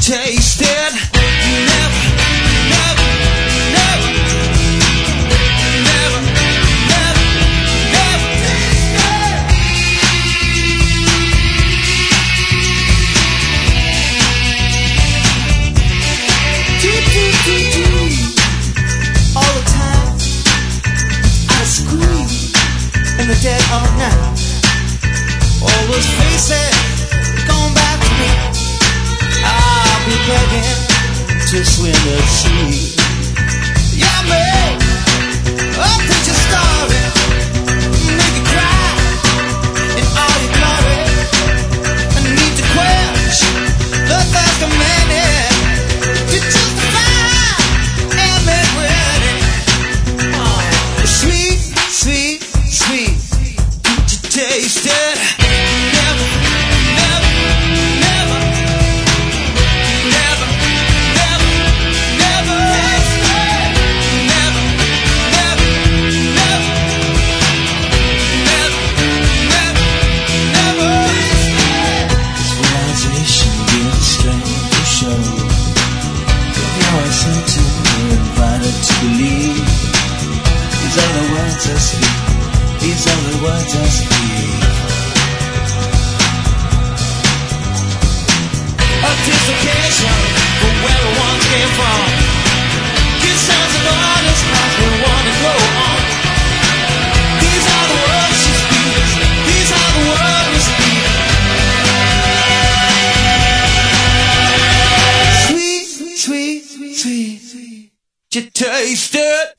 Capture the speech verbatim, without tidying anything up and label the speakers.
Speaker 1: taste it? Never, never, never, never, never, never taste it. Do, do, do, do. All the time, I scream in the dead of night. All those faces gone back to me. I'll be begging to swim the sea. Yeah, man, I'll tell your story, make you cry in all your glory. I need to quench the thirst of many to justify every wedding. Oh, sweet, sweet, sweet, did you taste it? These are the words I speak. A dislocation from where we once came from. Good sounds and artists like we want to go on. These are the words she speaks. These are the words we speak. Sweet, sweet, sweet, sweet. You taste it.